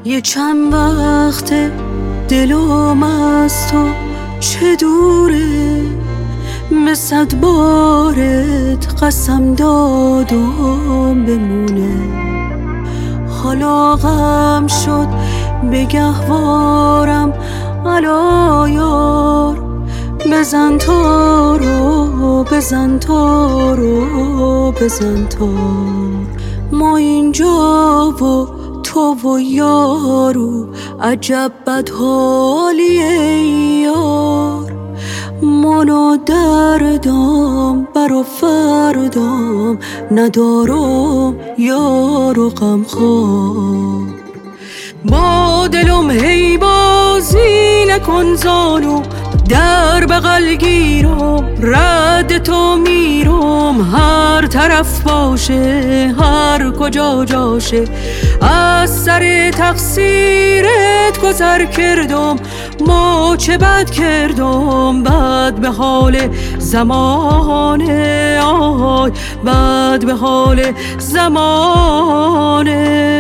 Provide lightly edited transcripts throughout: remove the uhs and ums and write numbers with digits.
یه چند وقت دلم از تو چه دوره، به 100 بارت قسم دادم بمونه. حالا غم شد به گهوارم الا یار، بزن تارو بزن تارو بزن تار. ما اینجا و تو و یارو عجب بدحالیه یار. من و دردم برا فردم ندارم یارو غمخوار. با دلم هی بازی نکن زانو، در بغل گیرم رد تو میرم. هر طرف باشه هر کجا جاشه، از سر تقصیرت گذر کردم. ما چه بد کردم، بد به حال زمانه، آی بد به حال زمانه.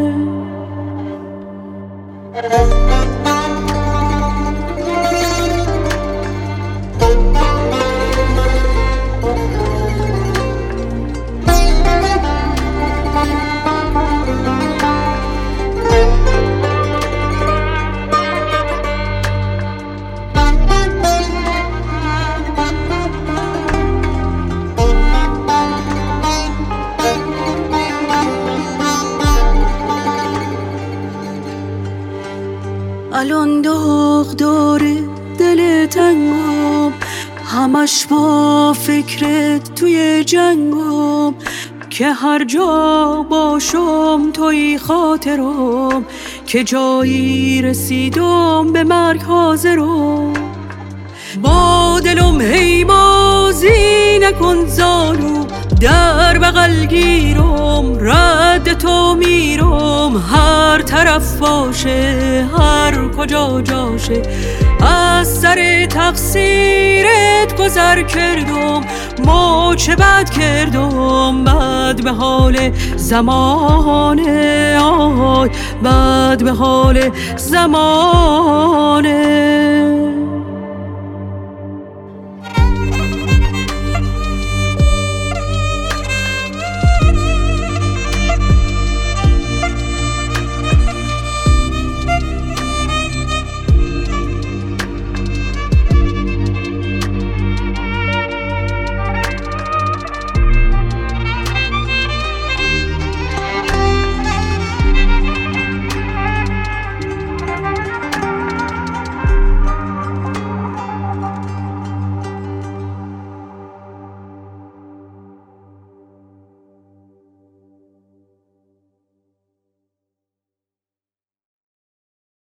الان داغ داره دل تنگم، همش با فکرت توی جنگم. که هر جا باشم توی خاطرم، که جایی رسیدم به مرگ حاضرم. با دلم هی بازی نکن زانو، در بغل گیرم رد تو میرم. هر طرف باشه هر کجا جاشه، از سر تقصیرت گذر کردم. ما چه بد کردم، بد به حال زمانه، آی بد به حال زمانه.